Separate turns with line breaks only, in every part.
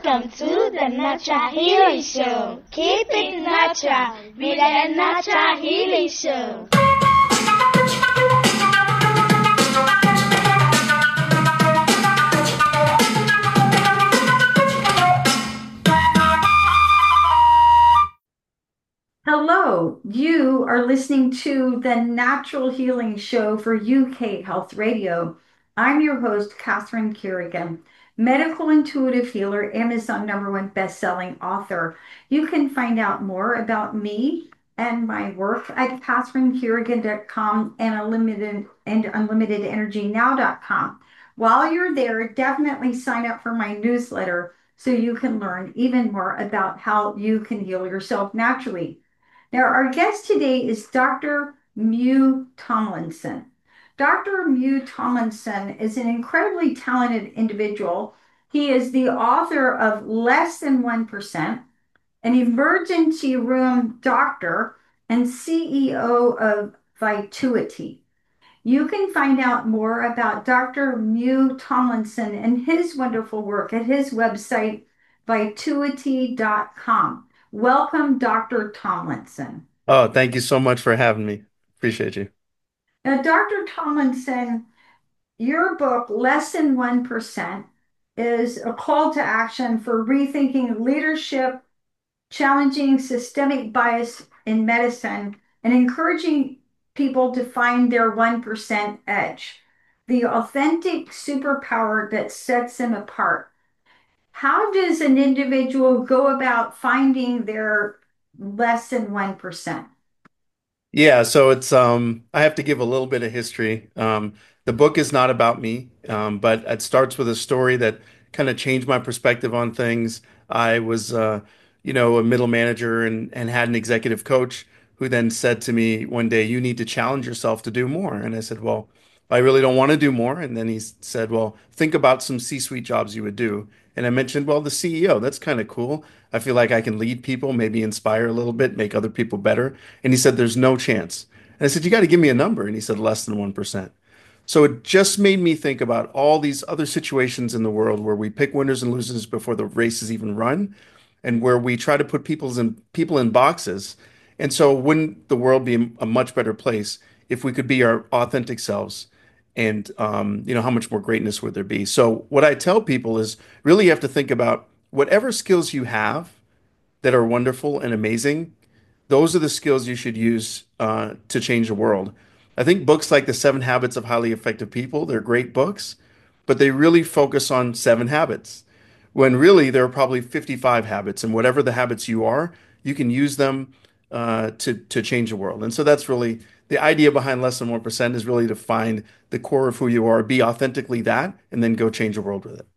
Welcome to the Natural Healing Show. Keep it natural with the Natural Healing Show.
Hello, you are listening to the Natural Healing Show for UK Health Radio. I'm your host, Catherine Kerrigan, medical intuitive healer, Amazon #1 best-selling author. You can find out more about me and my work at catherinekerrigan.com and unlimitedenergynow.com. While you're there, definitely sign up for my newsletter so you can learn even more about how you can heal yourself naturally. Now, our guest today is Dr. Mew Tomlinson. Dr. Mew Tomlinson is an incredibly talented individual. He is the author of Less Than 1%, an emergency room doctor, and CEO of Vituity. You can find out more about Dr. Mew Tomlinson and his wonderful work at his website, vituity.com. Welcome, Dr. Tomlinson.
Oh, thank you so much for having me. Appreciate you.
Now, Dr. Tomlinson, your book, Less Than 1%, is a call to action for rethinking leadership, challenging systemic bias in medicine, and encouraging people to find their 1% edge, the authentic superpower that sets them apart. How does an individual go about finding their less than 1%?
Yeah, so it's I have to give a little bit of history. The book is not about me, but it starts with a story that kind of changed my perspective on things. I was a middle manager and had an executive coach who then said to me one day, "You need to challenge yourself to do more." And I said, "Well, I really don't want to do more." And then he said, "Well, think about some C-suite jobs you would do." And I mentioned, "Well, the CEO, that's kind of cool. I feel like I can lead people, maybe inspire a little bit, make other people better." And he said, "There's no chance." And I said, "You got to give me a number." And he said, "Less than 1%." So it just made me think about all these other situations in the world where we pick winners and losers before the race is even run, and where we try to put people in boxes. And so wouldn't the world be a much better place if we could be our authentic selves? And how much more greatness would there be? So what I tell people is really you have to think about whatever skills you have that are wonderful and amazing. Those are the skills you should use to change the world. I think books like The 7 Habits of Highly Effective People, they're great books, but they really focus on 7 habits, when really there are probably 55 habits, and whatever the habits you are, you can use them to change the world. And so that's really the idea behind Less Than 1% is really to find the core of who you are, be authentically that, and then go change the world with it.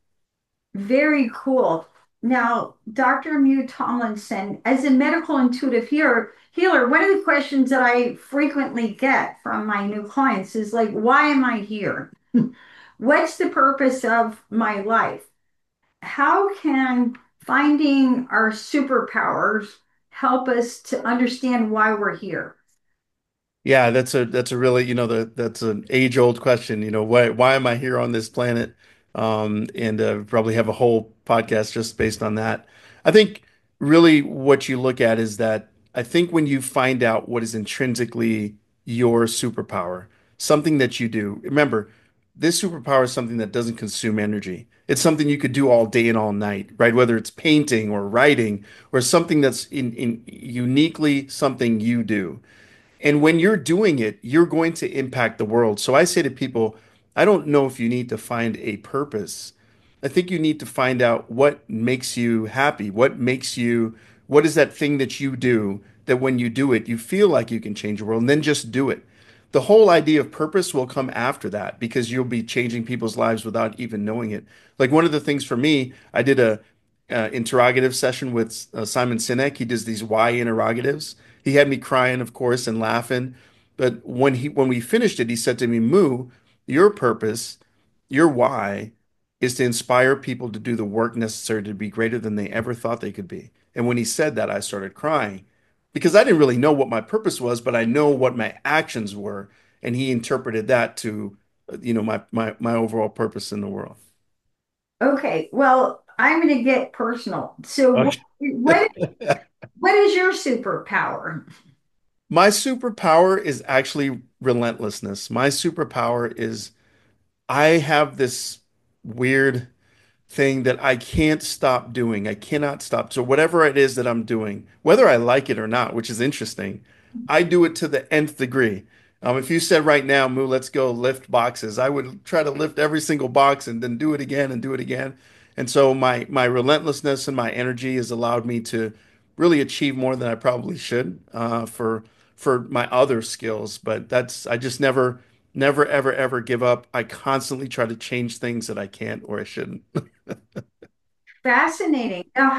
Very cool. Now, Dr. Mew Tomlinson, as a medical intuitive healer, one of the questions that I frequently get from my new clients is like, why am I here? What's the purpose of my life? How can finding our superpowers help us to understand why we're here?
Yeah, that's a really, that's an age-old question. Why am I here on this planet? And probably have a whole podcast just based on that. I think really what you look at is that I think when you find out what is intrinsically your superpower, something that you do, remember, this superpower is something that doesn't consume energy. It's something you could do all day and all night, right? Whether it's painting or writing or something that's in uniquely something you do. And when you're doing it, you're going to impact the world. So I say to people, I don't know if you need to find a purpose. I think you need to find out what makes you happy, what is that thing that you do that when you do it, you feel like you can change the world, and then just do it. The whole idea of purpose will come after that because you'll be changing people's lives without even knowing it. Like one of the things for me, I did a interrogative session with Simon Sinek. He does these why interrogatives. He had me crying, of course, and laughing. But when we finished it, he said to me, "Moo, your purpose, your why, is to inspire people to do the work necessary to be greater than they ever thought they could be." And when he said that, I started crying because I didn't really know what my purpose was, but I know what my actions were, and he interpreted that to, my overall purpose in the world.
Okay, well, I'm going to get personal. So
Okay.
what is your superpower?
My superpower is actually relentlessness. My superpower is I have this weird thing that I can't stop doing. I cannot stop. So whatever it is that I'm doing, whether I like it or not, which is interesting, I do it to the nth degree. If you said right now, Moo, let's go lift boxes, I would try to lift every single box and then do it again and do it again. And so my relentlessness and my energy has allowed me to really achieve more than I probably should for my other skills. But that's I just never ever ever give up. I constantly try to change things that I can't or I shouldn't.
Fascinating. Now,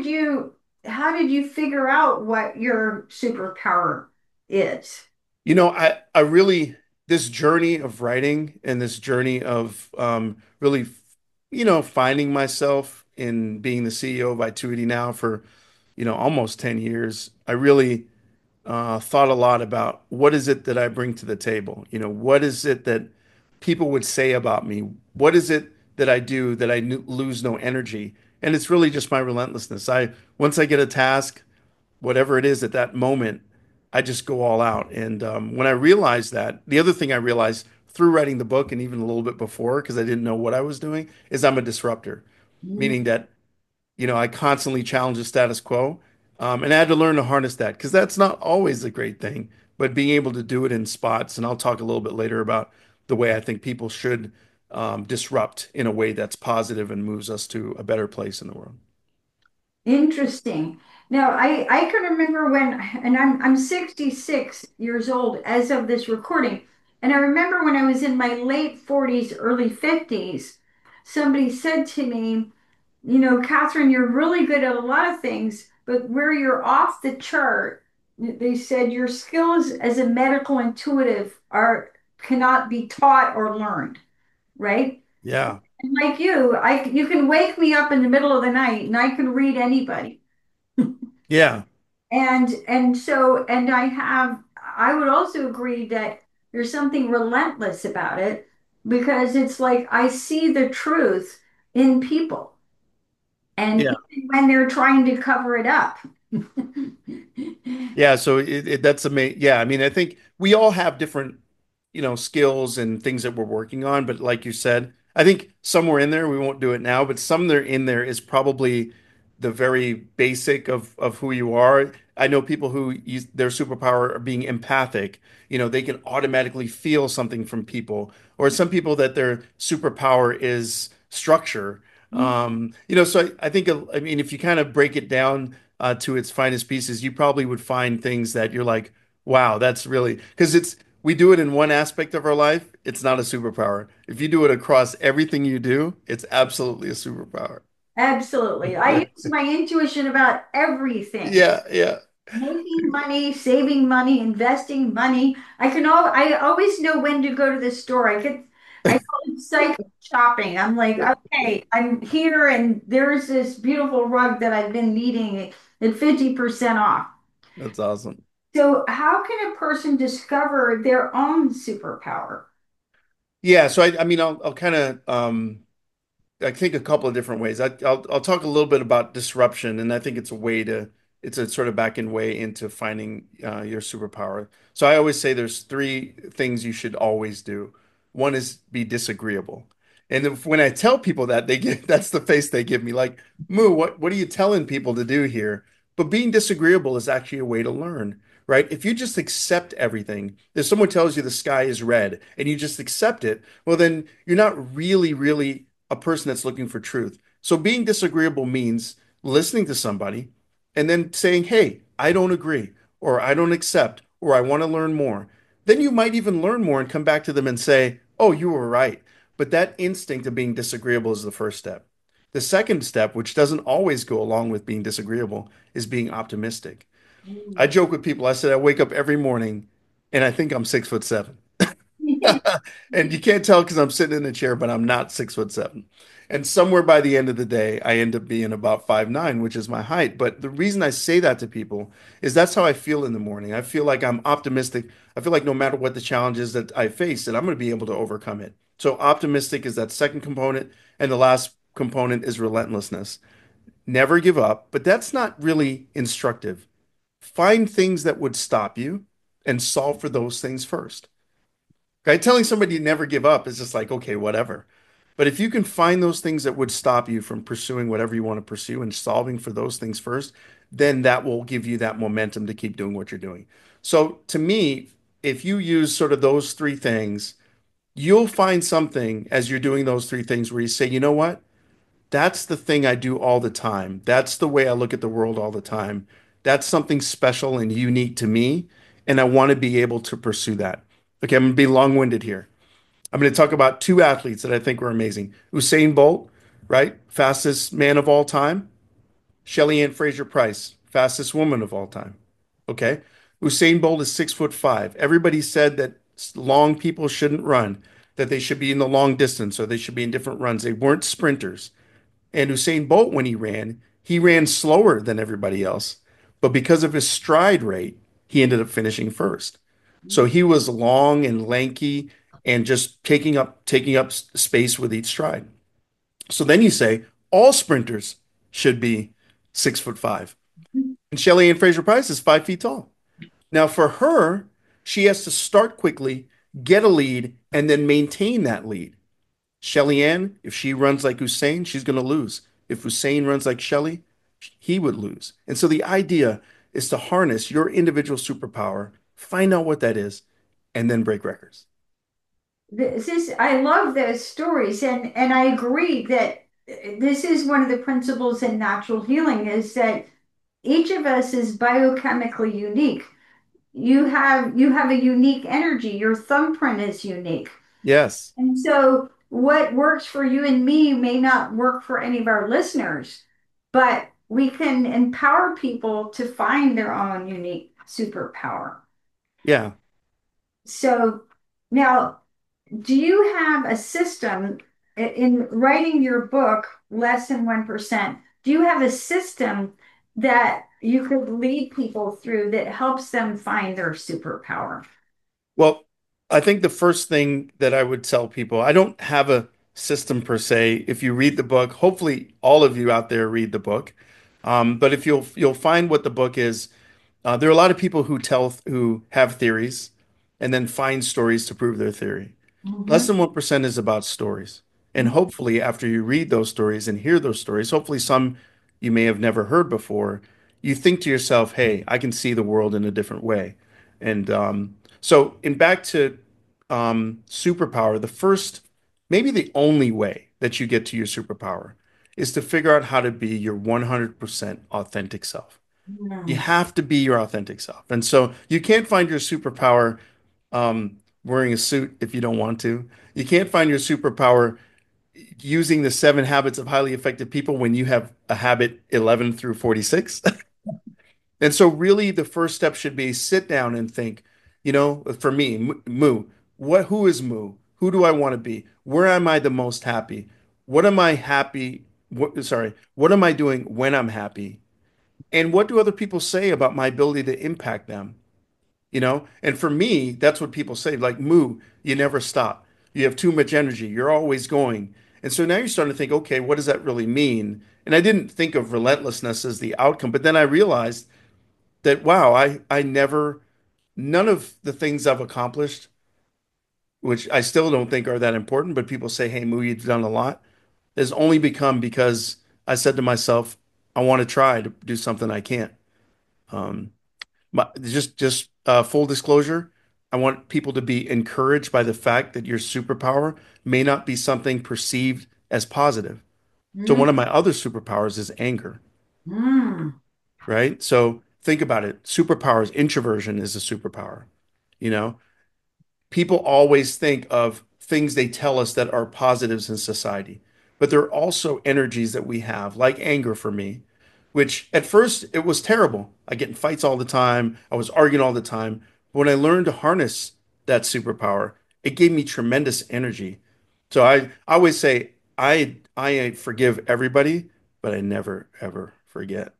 how did you figure out what your superpower is?
I really this journey of writing and this journey of really, finding myself in being the CEO of Ituity now for, almost 10 years. I really thought a lot about what is it that I bring to the table? What is it that people would say about me? What is it that I do that lose no energy? And it's really just my relentlessness. Once I get a task, whatever it is at that moment, I just go all out. And when I realized that, the other thing I realized through writing the book and even a little bit before, because I didn't know what I was doing, is I'm a disruptor,
Mm.
meaning that, I constantly challenge the status quo. And I had to learn to harness that because that's not always a great thing, but being able to do it in spots. And I'll talk a little bit later about the way I think people should disrupt in a way that's positive and moves us to a better place in the world.
Interesting. Now, I can remember when, and I'm 66 years old as of this recording, and I remember when I was in my late 40s, early 50s, somebody said to me, Catherine, you're really good at a lot of things, but where you're off the chart, they said your skills as a medical intuitive are cannot be taught or learned, right?
Yeah.
And like you can wake me up in the middle of the night and I can read anybody.
Yeah.
And I would also agree that there's something relentless about it because it's like I see the truth in people. And
Yeah.
even when they're trying to cover it up.
Yeah, so that's amazing. Yeah, I mean, I think we all have different, skills and things that we're working on. But like you said, I think somewhere in there, we won't do it now, but somewhere in there is probably the very basic of who you are. I know people who use their superpower are being empathic. They can automatically feel something from people, or some people that their superpower is structure. So I think, I mean, if you kind of break it down to its finest pieces, you probably would find things that you're like, wow, that's really because we do it in one aspect of our life, it's not a superpower. If you do it across everything you do, it's absolutely a superpower.
Absolutely. I use my intuition about everything.
Yeah, yeah,
Making money, saving money, investing money. I always know when to go to the store. I call it psycho shopping. I'm like, okay, I'm here and there's this beautiful rug that I've been needing at 50% off.
that's awesome.
So how can a person discover their own superpower?
Yeah, so I mean, I'll kind of I think a couple of different ways. I'll talk a little bit about disruption, and I think it's a sort of back end way into finding your superpower. So I always say there's three things you should always do. One is be disagreeable, and when I tell people that, they get that's the face they give me, like, Moo, what are you telling people to do here? But being disagreeable is actually a way to learn, right? If you just accept everything, if someone tells you the sky is red and you just accept it, well, then you're not really a person that's looking for truth. So being disagreeable means listening to somebody and then saying, hey, I don't agree, or I don't accept, or I want to learn more. Then you might even learn more and come back to them and say, oh, you were right. But that instinct of being disagreeable is the first step. The second step, which doesn't always go along with being disagreeable, is being optimistic. I joke with people, I said, I wake up every morning and I think I'm 6'7". And you can't tell because I'm sitting in a chair, but I'm not 6'7". And somewhere by the end of the day, I end up being about 5'9", which is my height. But the reason I say that to people is that's how I feel in the morning. I feel like I'm optimistic. I feel like no matter what the challenges that I face, that I'm going to be able to overcome it. So optimistic is that second component. And the last component is relentlessness. Never give up, but that's not really instructive. Find things that would stop you and solve for those things first. Okay? Telling somebody to never give up is just like, okay, whatever. But if you can find those things that would stop you from pursuing whatever you want to pursue and solving for those things first, then that will give you that momentum to keep doing what you're doing. So to me, if you use sort of those three things, you'll find something as you're doing those three things where you say, you know what? That's the thing I do all the time. That's the way I look at the world all the time. That's something special and unique to me. And I want to be able to pursue that. Okay, I'm going to be long-winded here. I'm going to talk about two athletes that I think were amazing. Usain Bolt, right? Fastest man of all time. Shelly Ann Fraser Price, fastest woman of all time. Okay. Usain Bolt is 6'5". Everybody said that long people shouldn't run, that they should be in the long distance or they should be in different runs. They weren't sprinters. And Usain Bolt, when he ran slower than everybody else. But because of his stride rate, he ended up finishing first. So he was long and lanky and just taking up space with each stride. So then you say all sprinters should be 6'5". And Shelly Ann Fraser Price is 5 feet tall. Now for her, she has to start quickly, get a lead, and then maintain that lead. Shelly Ann, if she runs like Usain, she's going to lose. If Usain runs like Shelly, he would lose. And so the idea is to harness your individual superpower, find out what that is, and then break records.
I love those stories, and I agree that this is one of the principles in natural healing is that each of us is biochemically unique. You have a unique energy. Your thumbprint is unique.
Yes.
And so what works for you and me may not work for any of our listeners, but we can empower people to find their own unique superpower.
Yeah.
So now, do you have a system in writing your book, Less than 1%? Do you have a system that you could lead people through that helps them find their superpower?
Well, I think the first thing that I would tell people, I don't have a system per se. If you read the book, hopefully all of you out there read the book. But if you'll find what the book is, there are a lot of people who have theories and then find stories to prove their theory. Less
Mhm.
than 1% is about stories. And hopefully, after you read those stories and hear those stories, hopefully some you may have never heard before, you think to yourself, hey, I can see the world in a different way. And so, in back to superpower, the first, maybe the only way that you get to your superpower is to figure out how to be your 100% authentic self. You
Mhm.
have to be your authentic self. And so you can't find your superpower wearing a suit if you don't want to. You can't find your superpower using the 7 habits of highly effective people when you have a habit 11 through 46. And so really the first step should be sit down and think, for me, Moo, who is Moo? Who do I want to be? Where am I the most happy? What am I happy? What am I doing when I'm happy? And what do other people say about my ability to impact them? And for me, that's what people say, like, Moo, you never stop. You have too much energy. You're always going. And so now you're starting to think, okay, what does that really mean? And I didn't think of relentlessness as the outcome, but then I realized that, wow, I never, none of the things I've accomplished, which I still don't think are that important, but people say, hey, Moo, you've done a lot, has only become because I said to myself, I want to try to do something I can't. Um, just full disclosure, I want people to be encouraged by the fact that your superpower may not be something perceived as positive. So one of my other superpowers is anger,
Mhm.
right? So think about it. Superpowers, introversion is a superpower. You know, people always think of things they tell us that are positives in society, but there are also energies that we have, like anger for me, which at first it was terrible. I get in fights all the time. I was arguing all the time. But when I learned to harness that superpower, it gave me tremendous energy. So I always say I forgive everybody, but I never ever forget.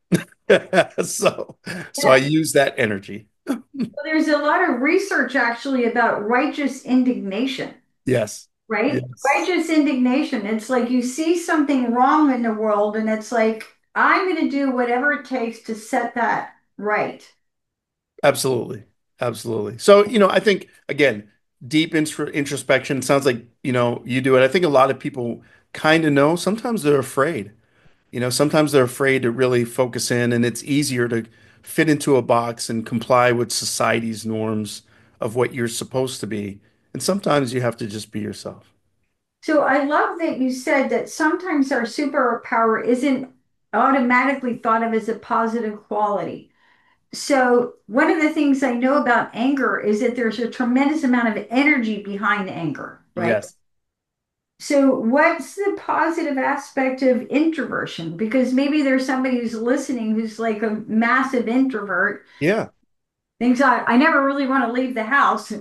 So so I
Yeah.
use that energy.
There's a lot of research actually about righteous indignation.
Yes.
right?
Yes.
Righteous indignation. It's like you see something wrong in the world, and it's like, I'm going to do whatever it takes to set that right.
Absolutely. Absolutely. So, I think again, deep introspection sounds like, you do it. I think a lot of people kind of know. Sometimes they're afraid. Sometimes they're afraid to really focus in, and it's easier to fit into a box and comply with society's norms of what you're supposed to be. And sometimes you have to just be yourself.
So I love that you said that sometimes our superpower isn't automatically thought of as a positive quality. So one of the things I know about anger is that there's a tremendous amount of energy behind anger, right?
Yes.
So what's the positive aspect of introversion? Because maybe there's somebody who's listening who's like a massive introvert,
Yeah.
thinks I never really want to leave the house.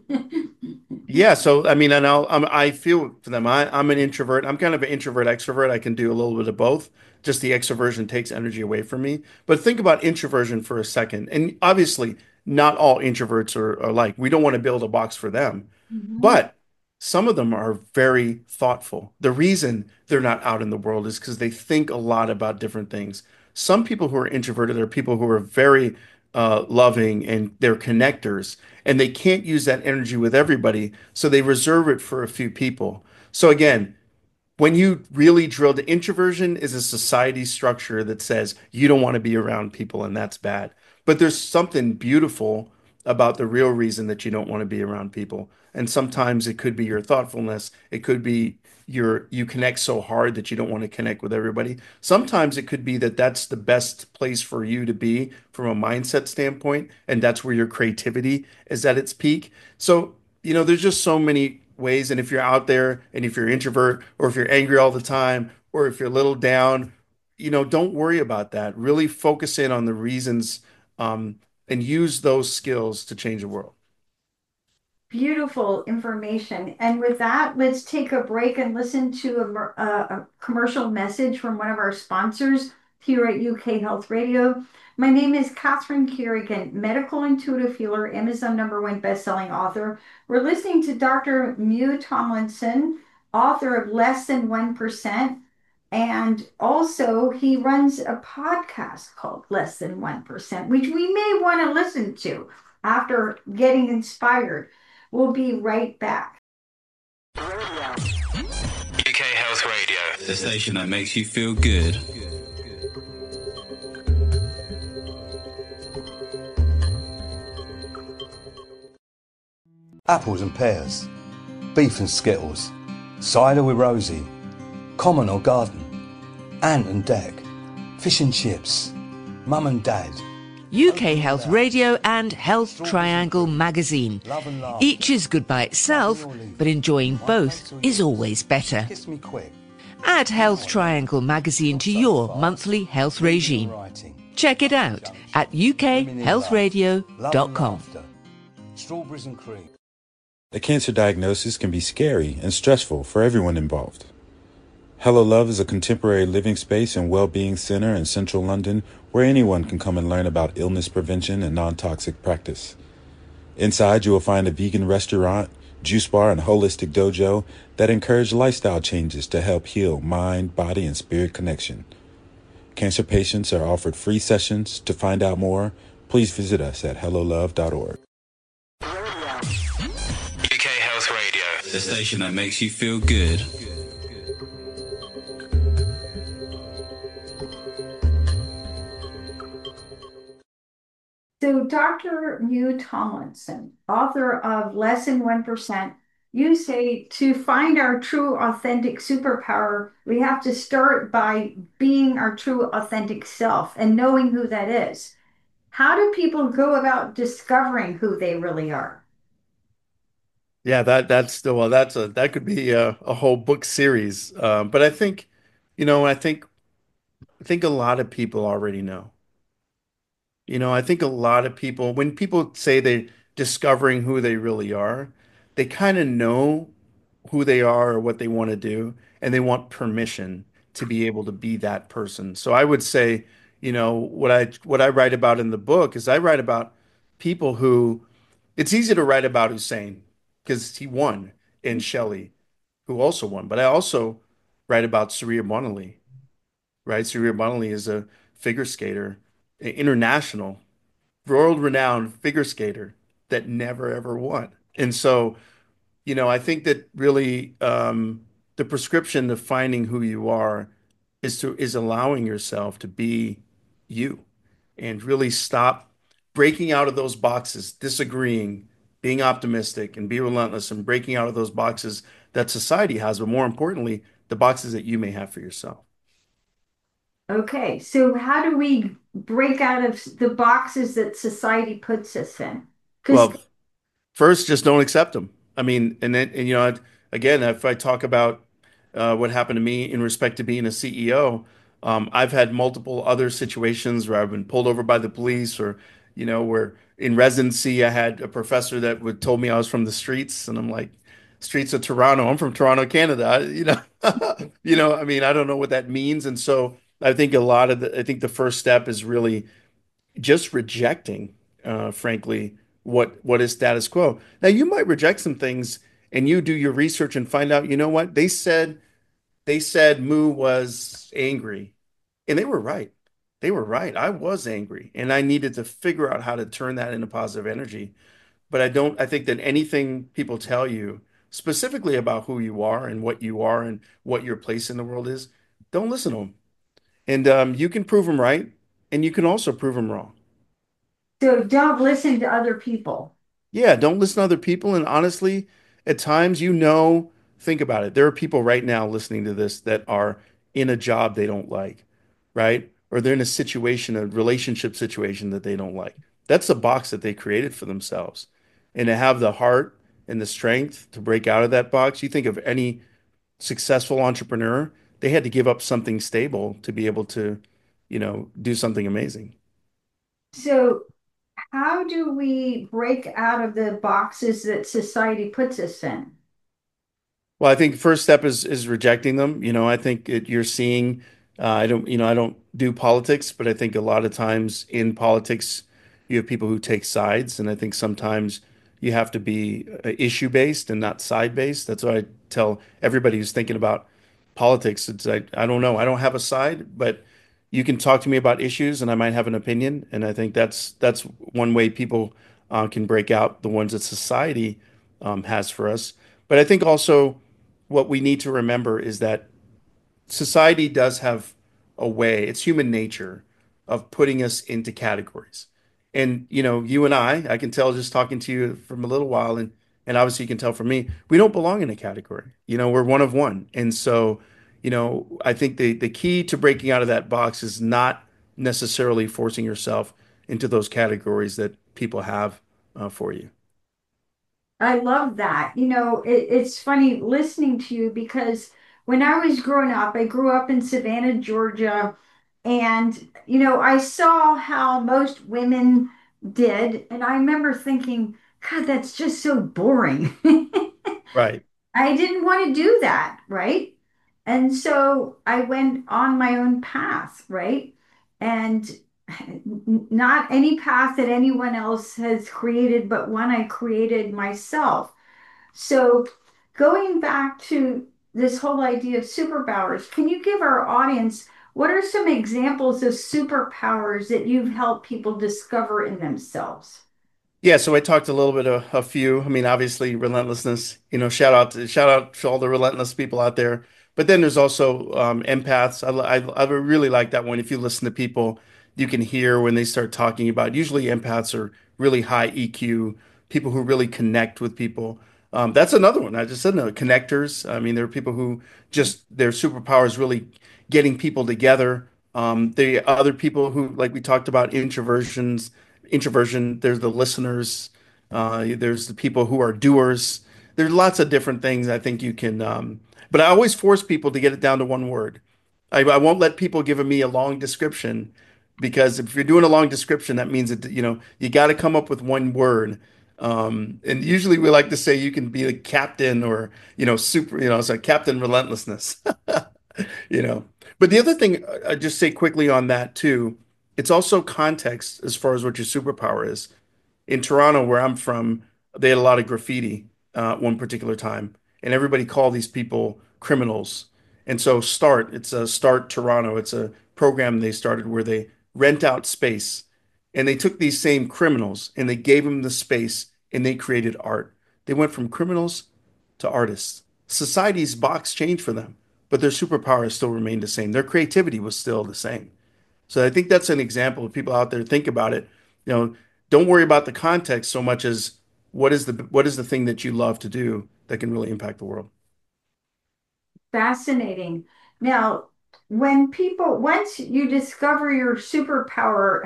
Yeah, so I mean, and I feel for them. I'm an introvert. I'm kind of an introvert extrovert. I can do a little bit of both. Just the extroversion takes energy away from me. But think about introversion for a second. And obviously, not all introverts are like, we don't want to build a box for them.
Mhm.
But some of them are very thoughtful. The reason they're not out in the world is because they think a lot about different things. Some people who are introverted are people who are very loving and they're connectors, and they can't use that energy with everybody, so they reserve it for a few people. So again, when you really drill, the introversion is a society structure that says you don't want to be around people and that's bad. But there's something beautiful about the real reason that you don't want to be around people. And sometimes it could be your thoughtfulness. It could be you connect so hard that you don't want to connect with everybody. Sometimes it could be that that's the best place for you to be from a mindset standpoint, and that's where your creativity is at its peak. So there's just so many ways. And if you're out there and if you're introvert or if you're angry all the time or if you're a little down, don't worry about that. Really focus in on the reasons um, and use those skills to change the world.
Beautiful information. And with that, let's take a break and listen to a commercial message from one of our sponsors here at UK Health Radio. My name is Catherine Kerrigan, medical intuitive healer, Amazon #1 bestselling author. We're listening to Dr. Mew Tomlinson, author of Less Than 1%. And also, he runs a podcast called Less Than 1%, which we may want to listen to after getting inspired. We'll be right back.
UK Health Radio, the station that makes you feel good.
Apples and pears, beef and skittles, cider with Rosie, common or garden, ant and deck, fish and chips, mum and dad.
UK Health Radio and Health Triangle magazine. Each is good by itself, but enjoying both is always better.
Kiss me quick.
Add Health Triangle magazine to your monthly health regime. Check it out at ukhealthradio.com.
Strawberries and cream.
A cancer diagnosis can be scary and stressful for everyone involved. Hello Love is a contemporary living space and well-being center in central London where anyone can come and learn about illness prevention and non-toxic practice. Inside, you will find a vegan restaurant, juice bar, and holistic dojo that encourage lifestyle changes to help heal mind, body, and spirit connection. Cancer patients are offered free sessions. To find out more, please visit us at hellolove.org.
UK Health Radio, the station that makes you feel good.
So, Dr. Mew Tomlinson, author of Less Than 1%, you say to find our true authentic superpower, we have to start by being our true authentic self and knowing who that is. How do people go about discovering who they really are?
Yeah, that's still well, that could be a whole book series. But I think a lot of people already know. I think a lot of people, when people say they're discovering who they really are, they kind of know who they are or what they want to do, and they want permission to be able to be that person. So I would say, what I write about in the book is I write about people who it's easy to write about Hussein because he won in Shelley. who also won. But I also write about Surya Bonaly, right? Surya Bonaly is a figure skater, international, world-renowned figure skater that never ever won. And so, I think that really the prescription to finding who you are is allowing yourself to be you and really stop breaking out of those boxes, disagreeing, being optimistic, and be relentless and breaking out of those boxes that society has, but more importantly, the boxes that you may have for yourself.
Okay, so how do we break out of the boxes that society puts us in? Because
Well, first, just don't accept them. I mean, and then, and again, if I talk about what happened to me in respect to being a CEO, I've had multiple other situations where I've been pulled over by the police, or where in residency I had a professor that would told me I was from the streets, and I'm like, streets of Toronto. I'm from Toronto, Canada. I mean, I don't know what that means, and so I think I think the first step is really just rejecting, frankly, what is status quo. Now, you might reject some things and you do your research and find out, you know what? They said Moo was angry, and they were right. They were right. I was angry, and I needed to figure out how to turn that into positive energy. But I think that anything people tell you specifically about who you are and what your place in the world is, don't listen to them. And you can prove them right, and you can also prove them wrong.
so don't listen to other people.
Yeah, don't listen to other people. And honestly, at times, think about it. There are people right now listening to this that are in a job they don't like, right? Or they're in a relationship situation that they don't like. That's the box that they created for themselves. And to have the heart and the strength to break out of that box, you think of any successful entrepreneur, they had to give up something stable to be able to, do something amazing.
So how do we break out of the boxes that society puts us in?
Well, I think first step is rejecting them. I think you're seeing. I don't do politics, but I think a lot of times in politics, you have people who take sides, and I think sometimes you have to be issue based and not side based. That's what I tell everybody who's thinking about politics. It's I don't know. I don't have a side, but you can talk to me about issues, and I might have an opinion. And I think that's one way people can break out the ones that society has for us. But I think also what we need to remember is that society does have a way, it's human nature of putting us into categories. And you and I can tell just talking to you from a little while, and obviously you can tell from me, we don't belong in a category. We're one of one. And so, I think the key to breaking out of that box is not necessarily forcing yourself into those categories that people have for you.
I love that. It's funny listening to you because when I was growing up, I grew up in Savannah, Georgia, and I saw how most women did, and I remember thinking, God, that's just so boring.
Right.
I didn't want to do that, right? And so I went on my own path, right? And not any path that anyone else has created, but one I created myself. So going back to this whole idea of superpowers, can you give our audience what are some examples of superpowers that you've helped people discover in themselves?
Yeah, so I talked a little bit of a few. I mean, obviously, relentlessness. Shout out to all the relentless people out there. But then there's also empaths. I really like that one. If you listen to people, you can hear when they start talking about. Usually, empaths are really high EQ, people who really connect with people. That's another one. I just said no, connectors. I mean, there are people who just their superpower is really getting people together. The other people who, like we talked about, introversion, there's the listeners, there's the people who are doers. There's lots of different things I think you can, but I always force people to get it down to one word. I won't let people give me a long description because if you're doing a long description, that means that, you got to come up with one word. And usually we like to say you can be a captain or, it's like Captain Relentlessness, you know. But the other thing I just say quickly on that too, it's also context as far as what your superpower is. In Toronto, where I'm from, they had a lot of graffiti one particular time. and everybody called these people criminals. And so it's a Start Toronto. It's a program they started where they rent out space, and they took these same criminals and they gave them the space and they created art. They went from criminals to artists. Society's box changed for them, but their superpower still remained the same. Their creativity was still the same. So I think that's an example of people out there think about it. You know, don't worry about the context so much as what is the thing that you love to do that can really impact the world.
Fascinating. Now, once you discover your superpower,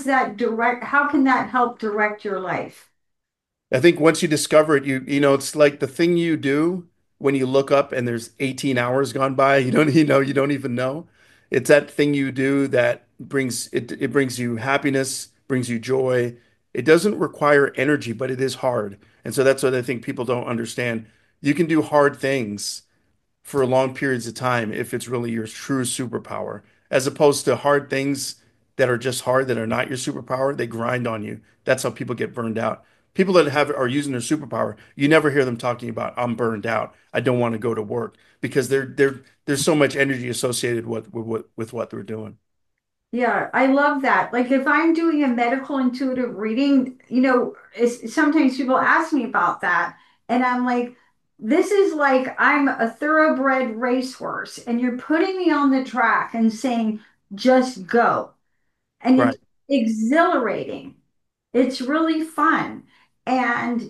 how can that help direct your life?
I think once you discover it, it's like the thing you do when you look up and there's 18 hours gone by, you don't even know. It's that thing you do that it brings you happiness, brings you joy. It doesn't require energy, but it is hard. And so that's what I think people don't understand. You can do hard things for long periods of time if it's really your true superpower, as opposed to hard things that are just hard, that are not your superpower. They grind on you. That's how people get burned out. People that are using their superpower, you never hear them talking about, I'm burned out. I don't want to go to work because there's so much energy associated with what they're doing.
Yeah, I love that. Like if I'm doing a medical intuitive reading, sometimes people ask me about that, and I'm like, this is like I'm a thoroughbred racehorse, and you're putting me on the track and saying, just go. And it's
Right.
exhilarating. It's really fun. And,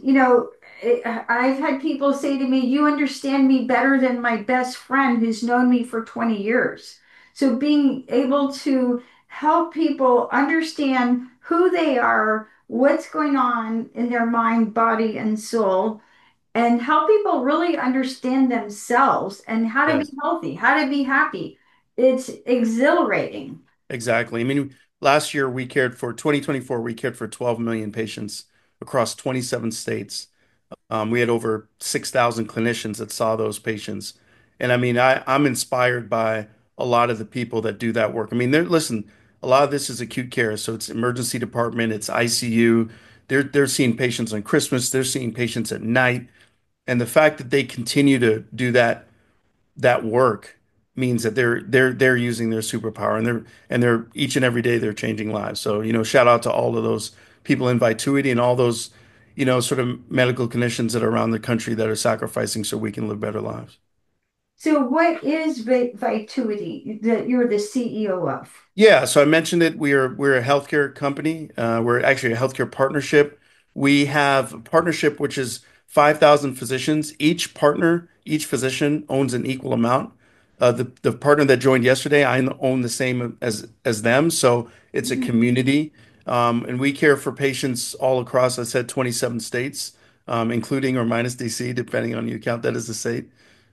I've had people say to me, you understand me better than my best friend who's known me for 20 years. So being able to help people understand who they are, what's going on in their mind, body, and soul, and help people really understand themselves and how to be
Yes.
healthy, how to be happy. It's exhilarating.
Exactly. I mean, last year 2024, we cared for 12 million patients across 27 states. We had over 6,000 clinicians that saw those patients. And I mean, I'm inspired by a lot of the people that do that work. I mean, listen, a lot of this is acute care. So it's emergency department, it's ICU. They're seeing patients on Christmas, they're seeing patients at night. And the fact that they continue to do that work means that they're using their superpower, and they're each and every day they're changing lives. So, shout out to all of those people in Vituity and all those, sort of medical clinicians that are around the country that are sacrificing so we can live better lives.
So what is Vituity that you're the CEO of?
Yeah, so I mentioned it. We're a healthcare company. We're actually a healthcare partnership. We have a partnership which is 5,000 physicians. Each physician owns an equal amount. The partner that joined yesterday, I own the same as them. So it's a community, and we care for patients all across. I said 27 states, including or minus DC, depending on you count that as a state.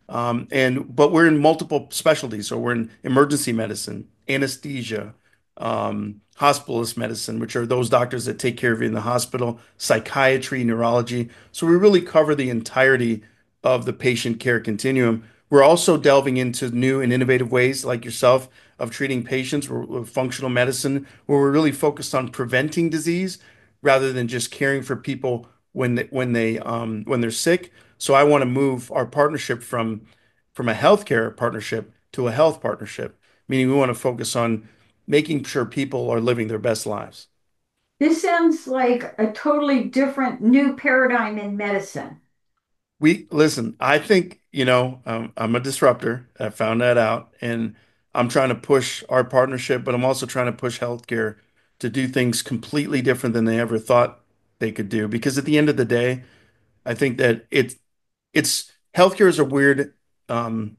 But we're in multiple specialties. So we're in emergency medicine, anesthesia, hospitalist medicine, which are those doctors that take care of you in the hospital, psychiatry, neurology. So we really cover the entirety of the patient care continuum. We're also delving into new and innovative ways, like yourself, of treating patients with functional medicine, where we're really focused on preventing disease rather than just caring for people when they're sick. So I want to move our partnership from a healthcare partnership to a health partnership, meaning we want to focus on making sure people are living their best lives.
This sounds like a totally different new paradigm in medicine.
Listen, I think, I'm a disruptor. I found that out, and I'm trying to push our partnership, but I'm also trying to push healthcare to do things completely different than they ever thought they could do. Because at the end of the day, I think that it's healthcare is a weird um,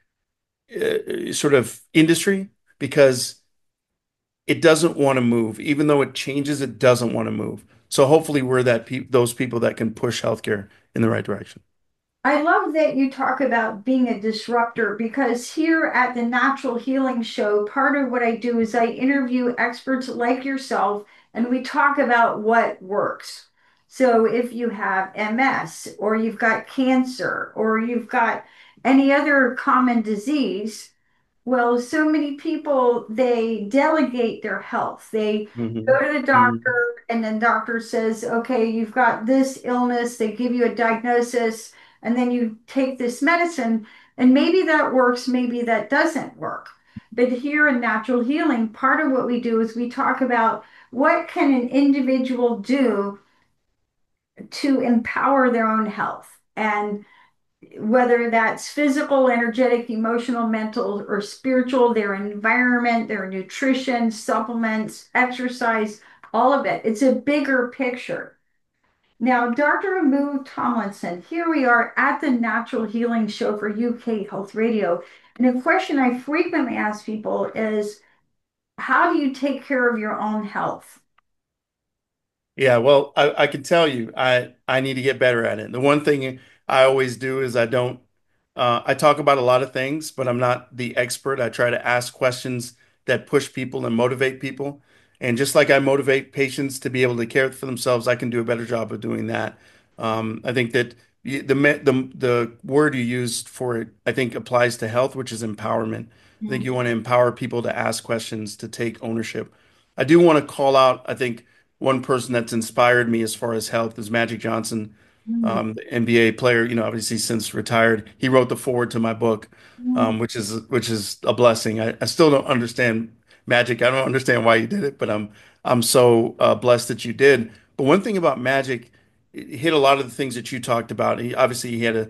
sort of industry because it doesn't want to move. Even though it changes, it doesn't want to move. So hopefully we're those people that can push healthcare in the right direction.
I love that you talk about being a disruptor because here at the Natural Healing Show, part of what I do is I interview experts like yourself and we talk about what works. So if you have MS or you've got cancer or you've got any other common disease, well, so many people, they delegate their health. They
Hmm.
go to the doctor, and then doctor says, okay, you've got this illness. They give you a diagnosis. and then you take this medicine, and maybe that works, maybe that doesn't work. But here in natural healing, part of what we do is we talk about what can an individual do to empower their own health. And whether that's physical, energetic, emotional, mental, or spiritual, their environment, their nutrition, supplements, exercise, all of it. It's a bigger picture. Now, Dr. Amu Tomlinson, here we are at the Natural Healing Show for UK Health Radio. And a question I frequently ask people is, how do you take care of your own health?
Yeah, well, I can tell you, I need to get better at it. The one thing I always do is I talk about a lot of things, but I'm not the expert. I try to ask questions that push people and motivate people. And just like I motivate patients to be able to care for themselves, I can do a better job of doing that. I think that the word you used for it, I think applies to health, which is empowerment. I think you want to empower people to ask questions, to take ownership. I do want to call out, I think one person that's inspired me as far as health is Magic Johnson,
Mm,
the NBA player, obviously since retired. He wrote the foreword to my book,
mm,
which is a blessing. I still don't understand Magic. I don't understand why you did it, but I'm so blessed that you did. But one thing about Magic, it hit a lot of the things that you talked about. He had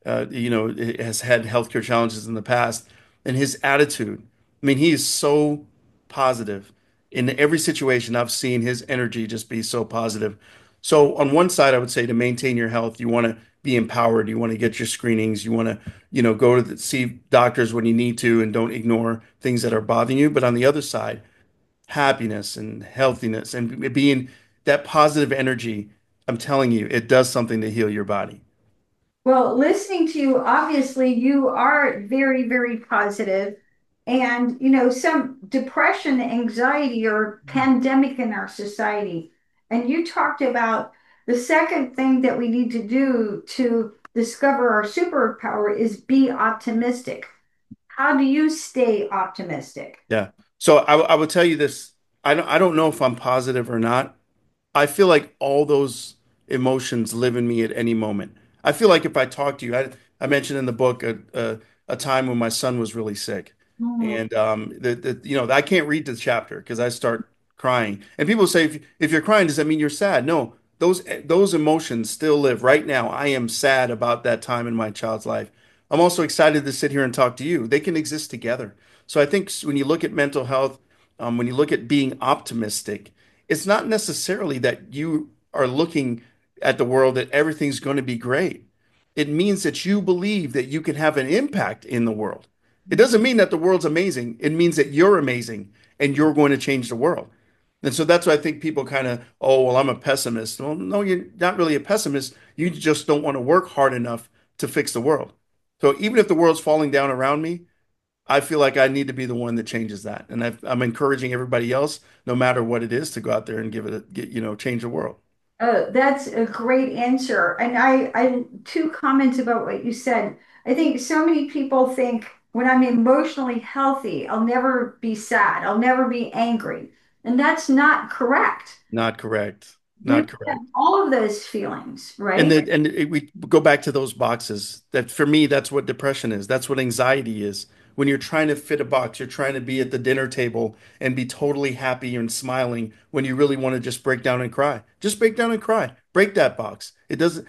has had healthcare challenges in the past, and his attitude. I mean, he is so positive in every situation. I've seen his energy just be so positive. So on one side, I would say to maintain your health, you want to be empowered. You want to get your screenings. You want to, go to see doctors when you need to, and don't ignore things that are bothering you. But on the other side, happiness and healthiness and being that positive energy, I'm telling you, it does something to heal your body.
Well, listening to you, obviously, you are very, very positive. And, some depression, anxiety are pandemic in our society. And you talked about the second thing that we need to do to discover our superpower is be optimistic. How do you stay optimistic?
Yeah. So I will tell you this. I don't know if I'm positive or not. I feel like all those emotions live in me at any moment. I feel like if I talk to you, I mentioned in the book a time when my son was really sick,
Mm,
and I can't read the chapter because I start crying. And people say, if you're crying, does that mean you're sad? No, those emotions still live right now. I am sad about that time in my child's life. I'm also excited to sit here and talk to you. They can exist together. So I think when you look at mental health, when you look at being optimistic, it's not necessarily that you are looking at the world that everything's going to be great. It means that you believe that you can have an impact in the world. It doesn't mean that the world's amazing. It means that you're amazing and you're going to change the world. And so that's why I think people kind of, oh, well, I'm a pessimist. Well, no, you're not really a pessimist. You just don't want to work hard enough to fix the world. So even if the world's falling down around me, I feel like I need to be the one that changes that. And I'm encouraging everybody else, no matter what it is, to go out there and change the world.
That's a great answer. And I two comments about what you said. I think so many people think when I'm emotionally healthy, I'll never be sad, I'll never be angry. And that's not correct.
Not correct.
You
Not
have
correct.
all of those feelings,
And
right?
that and it, we go back to those boxes. That for me, that's what depression is. That's what anxiety is. When you're trying to fit a box, you're trying to be at the dinner table and be totally happy and smiling when you really want to just break down and cry. Just break down and cry. Break that box. It doesn't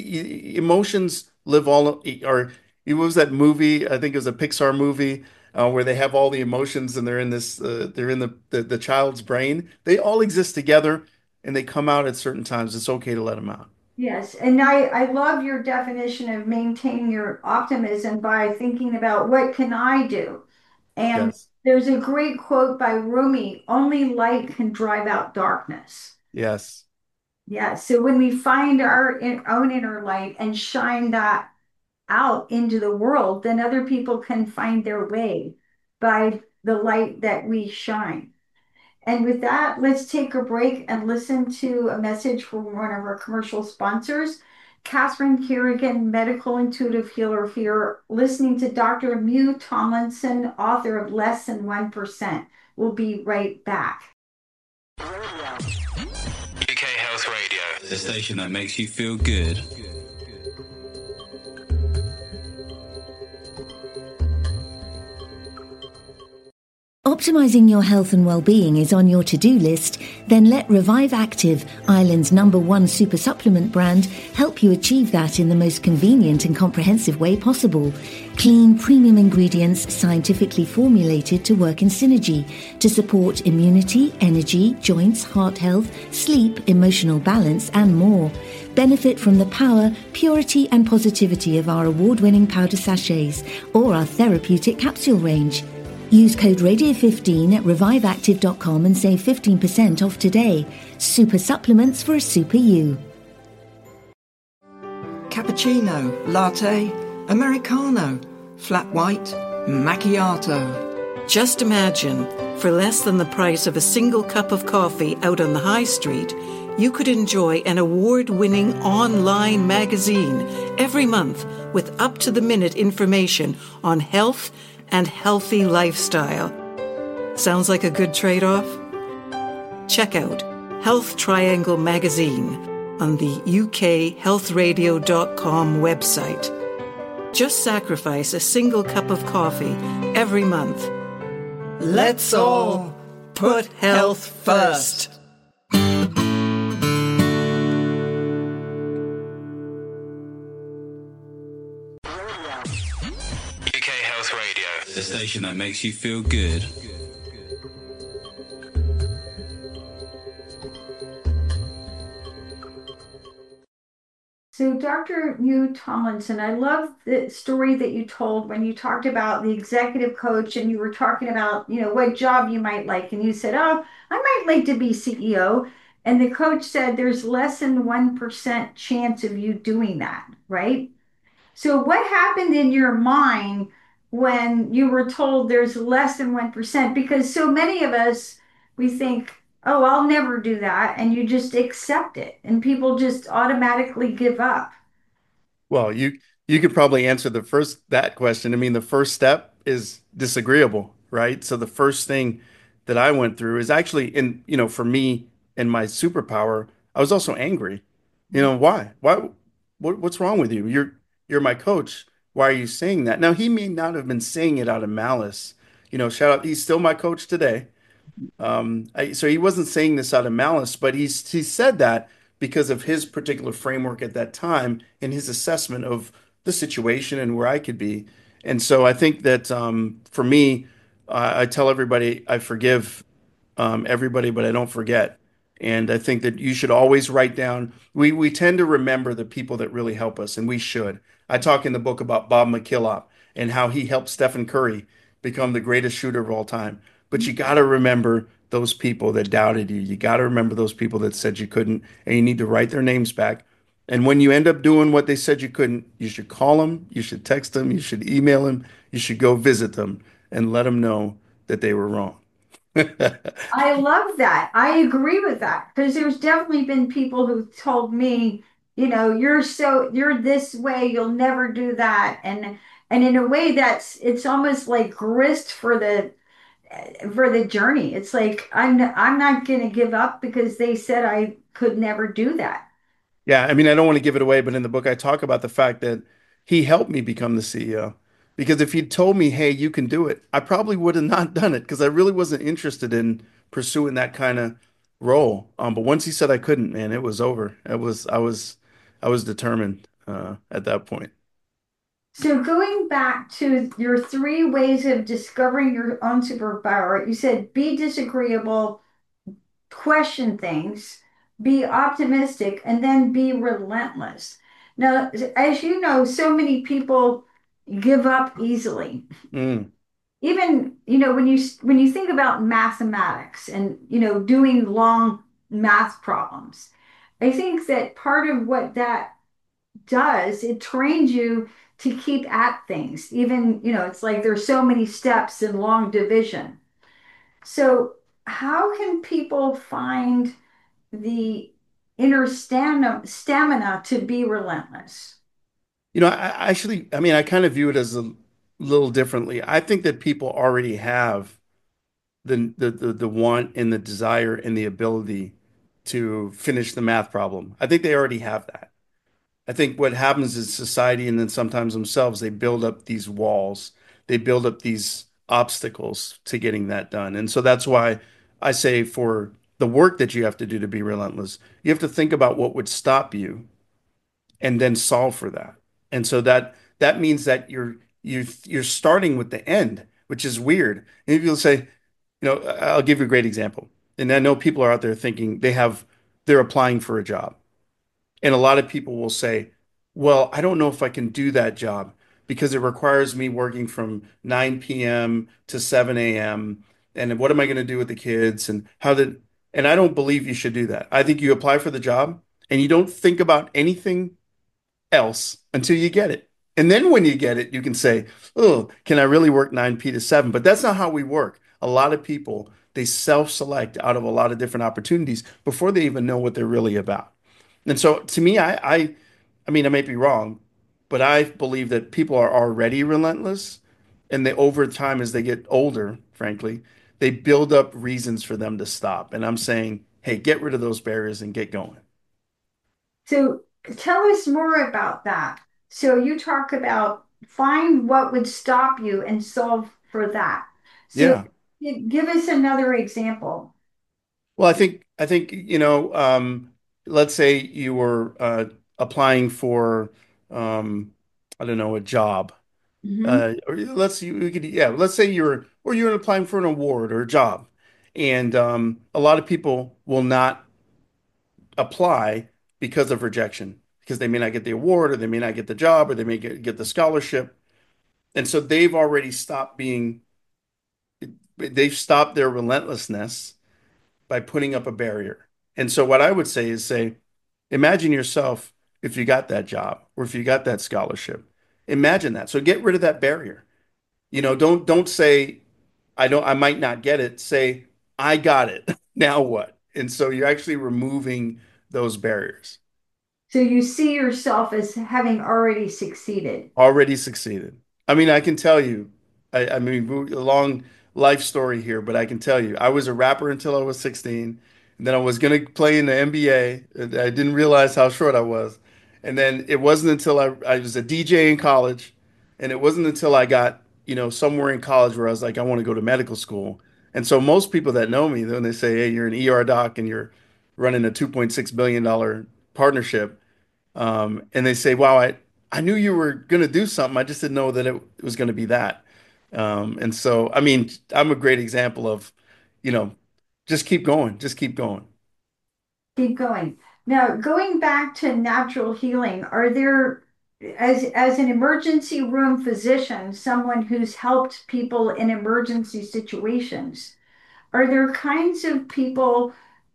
emotions live all or it was that movie, I think it was a Pixar movie, where they have all the emotions and they're in the child's brain. They all exist together and they come out at certain times. It's okay to let them out.
Yes. And I love your definition of maintaining your optimism by thinking about what can I do? And
Yes.
there's a great quote by Rumi, only light can drive out darkness.
Yes.
Yeah, so when we find our own inner light and shine that out into the world, then other people can find their way by the light that we shine. And with that, let's take a break and listen to a message from one of our commercial sponsors. Catherine Kerrigan, medical intuitive healer here, listening to Dr. Mew Tomlinson, author of Less Than 1%. We'll be right back.
UK Health Radio, the station that makes you feel good.
Optimizing your health and well-being is on your to-do list? Then let Revive Active, Ireland's #1 super supplement brand, help you achieve that in the most convenient and comprehensive way possible. Clean, premium ingredients scientifically formulated to work in synergy to support immunity, energy, joints, heart health, sleep, emotional balance, and more. Benefit from the power, purity, and positivity of our award-winning powder sachets or our therapeutic capsule range. Use code Radio15 at reviveactive.com and save 15% off today. Super supplements for a super you.
Cappuccino, latte, Americano, flat white, macchiato. Just imagine, for less than the price of a single cup of coffee out on the high street, you could enjoy an award-winning online magazine every month with up-to-the-minute information on health and healthy lifestyle. Sounds like a good trade-off? Check out Health Triangle magazine on the ukhealthradio.com website. Just sacrifice a single cup of coffee every month. Let's all put health first.
The station that makes you feel good.
So, Dr. Hugh Tomlinson, I love the story that you told when you talked about the executive coach and you were talking about, what job you might like. And you said, oh, I might like to be CEO. And the coach said there's less than 1% chance of you doing that, right? So what happened in your mind when you were told there's less than 1%? Because so many of us, we think, oh, I'll never do that. And you just accept it. And people just automatically give up.
Well, you could probably answer that question. I mean, the first step is disagreeable, right? So the first thing that I went through is actually for me and my superpower, I was also angry. Why? What's wrong with you? You're my coach. Why are you saying that? Now, he may not have been saying it out of malice. Shout out, he's still my coach today. So he wasn't saying this out of malice, but he said that because of his particular framework at that time and his assessment of the situation and where I could be. And so I think that for me, I tell everybody I forgive everybody, but I don't forget. And I think that you should always write down. We tend to remember the people that really help us, and we should. I talk in the book about Bob McKillop and how he helped Stephen Curry become the greatest shooter of all time. But you got to remember those people that doubted you. You got to remember those people that said you couldn't, and you need to write their names back. And when you end up doing what they said you couldn't, you should call them, you should text them, you should email them, you should go visit them and let them know that they were wrong.
I love that. I agree with that because there's definitely been people who told me, you're this way, you'll never do that. And in a way it's almost like grist for the journey. It's like I'm not going to give up because they said I could never do that.
Yeah, I mean, I don't want to give it away, but in the book, I talk about the fact that he helped me become the CEO. Because if he'd told me, hey, you can do it, I probably would have not done it because I really wasn't interested in pursuing that kind of role. But once he said I couldn't, man, it was over. I was determined at that point.
So going back to your 3 ways of discovering your own superpower, you said be disagreeable, question things, be optimistic, and then be relentless. Now, as you know, so many people give up easily.
Mm.
Even, when you think about mathematics and, doing long math problems, I think that part of what that does, it trains you to keep at things. Even, it's like there's so many steps in long division. So how can people find the inner stamina to be relentless?
I kind of view it as a little differently. I think that people already have the want and the desire and the ability to finish the math problem. I think they already have that. I think what happens is society and then sometimes themselves, they build up these walls. They build up these obstacles to getting that done. And so that's why I say for the work that you have to do to be relentless, you have to think about what would stop you and then solve for that. And so that means that you're starting with the end, which is weird. And people say, I'll give you a great example. And I know people are out there thinking they're applying for a job. And a lot of people will say, well, I don't know if I can do that job because it requires me working from 9 p.m. to 7 a.m. And what am I going to do with the kids? And I don't believe you should do that. I think you apply for the job and you don't think about anything else until you get it. And then when you get it, you can say, oh, can I really work 9 p to 7? But that's not how we work. A lot of people, they self-select out of a lot of different opportunities before they even know what they're really about. And so to me, I mean, I may be wrong, but I believe that people are already relentless, and they over time, as they get older, frankly, they build up reasons for them to stop. And I'm saying, hey, get rid of those barriers and get going.
So tell us more about that. So you talk about find what would stop you and solve for that. So
Yeah.
give us another example.
Well, I think, let's say you were applying for I don't know, a job.
Hmm.
Or we could, yeah, let's say you're applying for an award or a job. And a lot of people will not apply because of rejection, because they may not get the award or they may not get the job or they may get the scholarship. And so they've stopped their relentlessness by putting up a barrier. And so what I would say is imagine yourself if you got that job or if you got that scholarship. Imagine that. So get rid of that barrier. Don't say I might not get it. Say I got it. Now what? And so you're actually removing those barriers.
So you see yourself as having already succeeded.
Already succeeded. I mean, I can tell you, I mean, a long life story here, but I can tell you, I was a rapper until I was 16. And then I was going to play in the NBA. I didn't realize how short I was. And then it wasn't until I was a DJ in college. And it wasn't until I got, somewhere in college where I was like, I want to go to medical school. And so most people that know me, when they say, hey, you're an ER doc and you're running a $2.6 billion partnership, and they say, "Wow, I knew you were going to do something. I just didn't know that it was going to be that." And so, I mean, I'm a great example of, you know, just keep going, just keep going.
Keep going. Now, going back to natural healing, are there, as an emergency room physician, someone who's helped people in emergency situations, are there kinds of people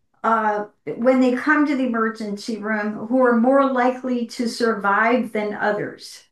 when they come to the emergency room who are more likely to survive than others?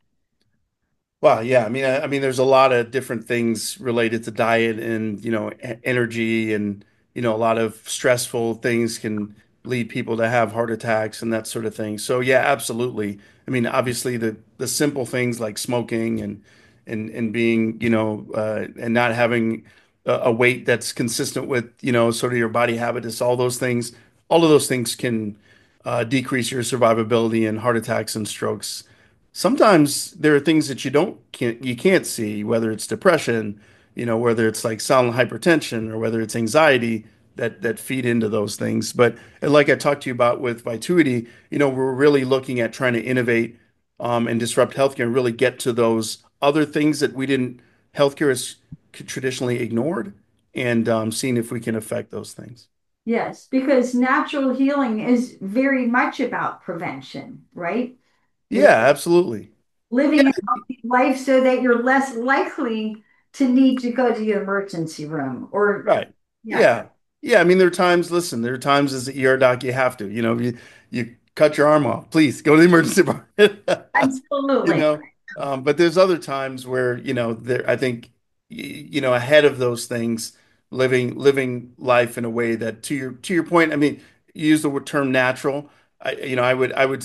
Well, yeah, I mean, there's a lot of different things related to diet and, energy and, a lot of stressful things can lead people to have heart attacks and that sort of thing. So yeah, absolutely. I mean, obviously the simple things like smoking and being, and not having a weight that's consistent with, sort of your body habitus, all of those things can decrease your survivability in heart attacks and strokes. Sometimes there are things that you can't see, whether it's depression, whether it's like silent hypertension or whether it's anxiety that feed into those things. But like I talked to you about with Vituity, we're really looking at trying to innovate and disrupt healthcare and really get to those other things that we didn't healthcare is traditionally ignored and seeing if we can affect those things.
Yes, because natural healing is very much about prevention, right?
Yeah, absolutely.
Living a healthy life so that you're less likely to need to go to the emergency room or
Right.
yeah,
Yeah. Yeah. I mean, there are times as the ER doc you have to, you cut your arm off, please go to the emergency department. you
absolutely.
know, but there's other times where, I think, ahead of those things, living life in a way that to your point, I mean, you use the term natural. I would,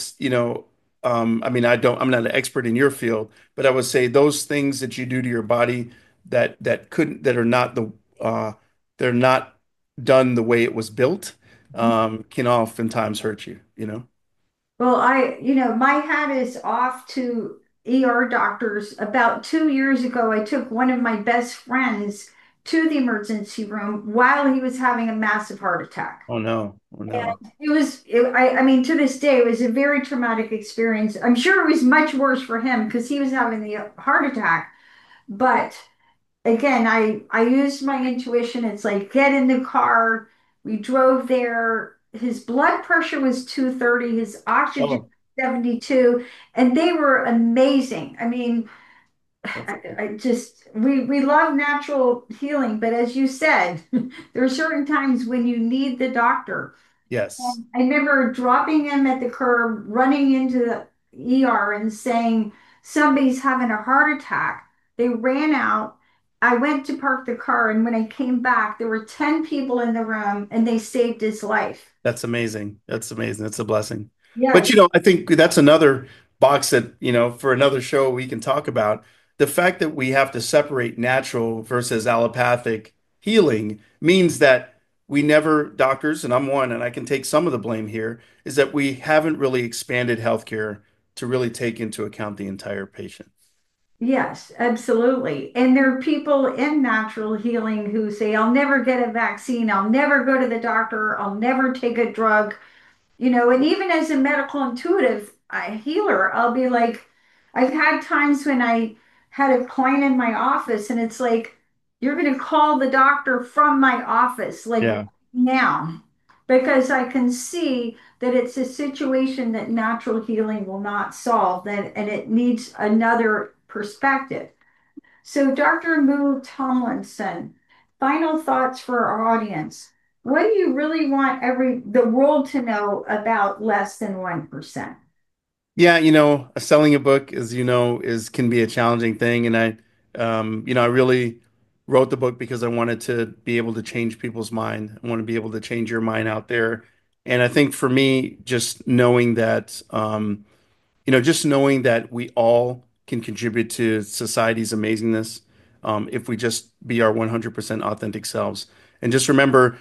I mean, I'm not an expert in your field, but I would say those things that you do to your body that are not uh, they're not done the way it was built, can oftentimes hurt you,
Well, my hat is off to ER doctors. About 2 years ago, I took one of my best friends to the emergency room while he was having a massive heart attack.
Oh no. Oh no.
I mean, to this day, it was a very traumatic experience. I'm sure it was much worse for him because he was having the heart attack. But again, I used my intuition. It's like, get in the car. We drove there. His blood pressure was 230, his oxygen
Oh,
72, and they were amazing. I mean, we love natural healing, but as you said, there are certain times when you need the doctor.
yes.
I remember dropping him at the curb, running into the ER and saying, somebody's having a heart attack. They ran out. I went to park the car, and when I came back, there were 10 people in the room, and they saved his life.
That's amazing. That's amazing. That's a blessing. But
Yes,
I think that's another box that, for another show we can talk about. The fact that we have to separate natural versus allopathic healing means that we never, doctors, and I'm one, and I can take some of the blame here, is that we haven't really expanded healthcare to really take into account the entire patient.
yes, absolutely. And there are people in natural healing who say, I'll never get a vaccine. I'll never go to the doctor. I'll never take a drug. And even as a medical intuitive healer, I'll be like, I've had times when I had a client in my office and it's like, you're going to call the doctor from my office, like
Yeah.
now, because I can see that it's a situation that natural healing will not solve, and it needs another perspective. So, Dr. Moo Tomlinson, final thoughts for our audience. What do you really want the world to know about less than 1%?
Yeah, selling a book, as is can be a challenging thing, and I really wrote the book because I wanted to be able to change people's mind. I want to be able to change your mind out there, and I think for me, just knowing that we all can contribute to society's amazingness, if we just be our 100% authentic selves, and just remember,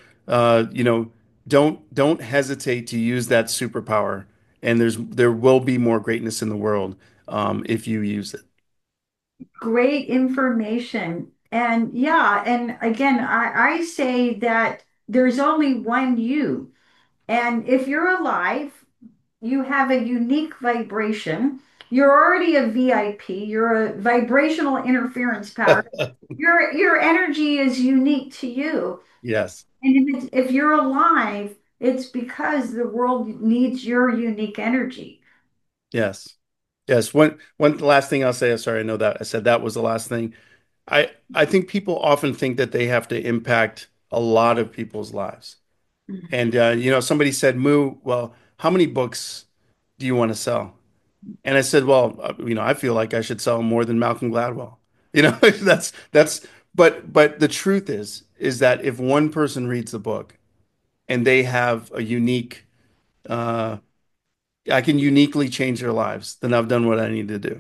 don't hesitate to use that superpower, and there will be more greatness in the world, if you use it.
Great information. And yeah, and again, I say that there's only one you. And if you're alive, you have a unique vibration. You're already a VIP. You're a vibrational interference pattern. Your energy is unique to you.
Yes,
And if you're alive, it's because the world needs your unique energy.
yes, yes. One last thing I'll say. I'm sorry, I know that I said that was the last thing. I think people often think that they have to impact a lot of people's lives. And somebody said, Moo, well, how many books do you want to sell? And I said, well, I feel like I should sell more than Malcolm Gladwell. That's. But the truth is that if one person reads the book and they have a unique, uh, I can uniquely change their lives, then I've done what I need to do.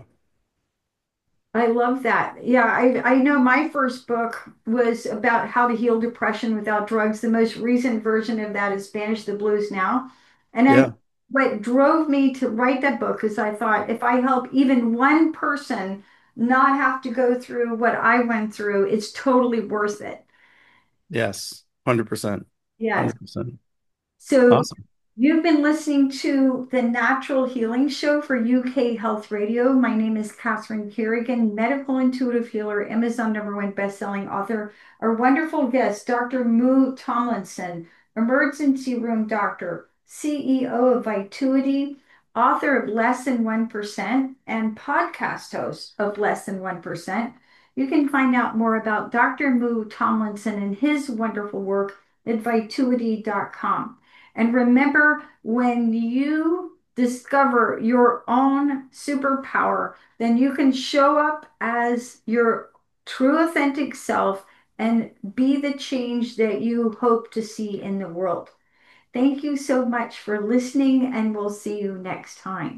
I love that. Yeah, I know my first book was about how to heal depression without drugs. The most recent version of that is Banish the Blues Now. And
Yeah.
what drove me to write that book is I thought if I help even one person not have to go through what I went through, it's totally worth it.
Yes. 100%.
Yes.
100%.
So
Awesome.
you've been listening to the Natural Healing Show for UK Health Radio. My name is Catherine Kerrigan, medical intuitive healer, Amazon #1 best-selling author. Our wonderful guest, Dr. Moo Tomlinson, emergency room doctor, CEO of Vituity, author of Less Than 1%, and podcast host of Less Than 1%. You can find out more about Dr. Moo Tomlinson and his wonderful work at vituity.com. And remember, when you discover your own superpower, then you can show up as your true authentic self and be the change that you hope to see in the world. Thank you so much for listening, and we'll see you next time.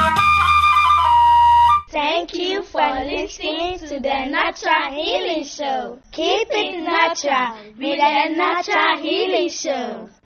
Thank you for listening to the Natural Healing Show. Keep it natural with the Natural Healing Show.